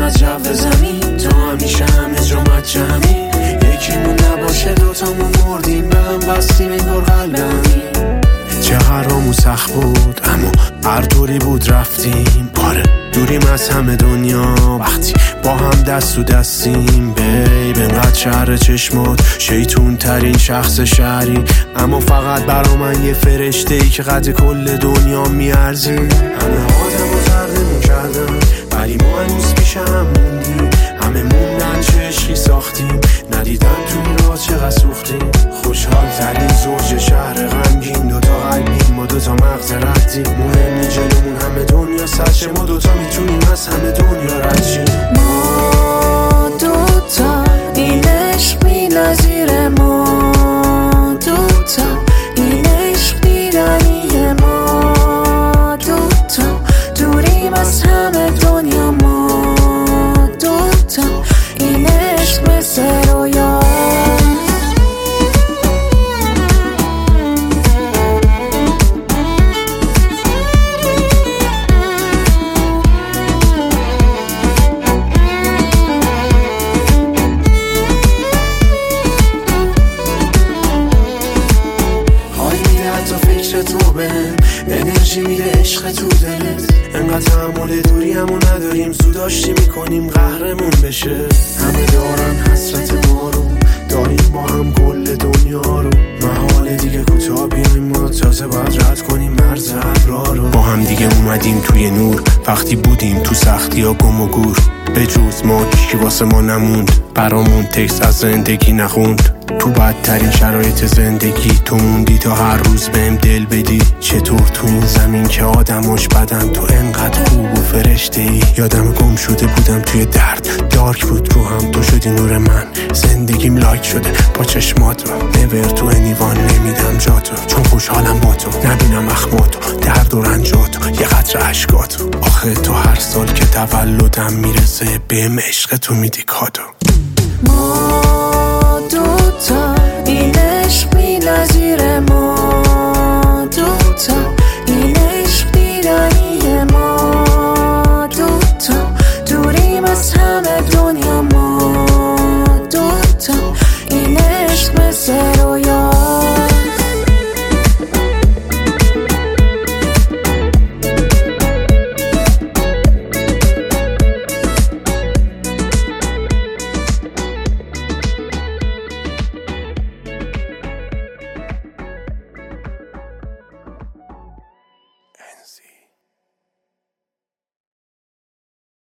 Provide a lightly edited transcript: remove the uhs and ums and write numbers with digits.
از جو زمین، تو همیشه همه جا مجمی. یکیمون نباشه دوتامون مردیم، به هم بستیم انگار قلبمی. چه قرامون سخت بود اما هر طوری بود رفتیم. آره دوریم از همه دنیا وقتی با هم دست تو دستیم. بیب انقدر شهر چشمات شیطون ترین شخص شهری، اما فقط برا من یه فرشته ای که قد کل دنیا میارزی. همه آدم و زردمون کردن ولی ما هنوز پیش هم موندیم. همه موندن چه عشقی ساختیم، ندیدن تو این راه چقدر سوختیم. خوشحال ترین زوج شهر غمگین، دوتا قلبیم ما دوتا مغز ردیم. مهم نی جلومون همه دنیا سرچه، ما دوتا میتونیم از همه دنیا رد شیم. ما دوتا این عشق بی‌نظیره، ما دوتا این عشق دیدنیه. ما دوتا دوریم از همه دنیا، ما دوتا این عشق مثل رویا. انرژی میده عشق تو دلت، انقدر تحمل دوری همون نداریم، زود آشتی میکنیم قهرمون بشه. همه دارن حسرت ما رو، داریم با هم کل دنیا رو. محاله دیگه کوتاه بیایم، ما تازه باید رد کنیم مرز ابرا رو. با هم دیگه اومدیم توی نور، وقتی بودیم تو سختی ها گم و گور. به جز ما کی واسه ما نموند، برامون تکست از زندگی نخوند. تو بدترین شرایط زندگی تو موندی تا هر روز بهم دل بدی. چطور تو این زمین که آدماش بدن تو انقدر خوب و فرشته ای. یادم گم شده بودم توی درد، دارک بود رو هم تو شدی نور من. زندگیم لایک شده با چشمات رو، نور تو انیوان نمیدم جاتو. چون خوشحالم با تو، نبینم اخماتو، درد و رنجاتو، یه قطره عشقاتو. آخه تو هر سال که تولدم میرسه بهم عشق تو میدی کادو. ما دوتا این عشق بی‌نظیره، ما دوتا این عشق دیدنیه. ما دوتا دوریم از همه دنیا، ما دوتا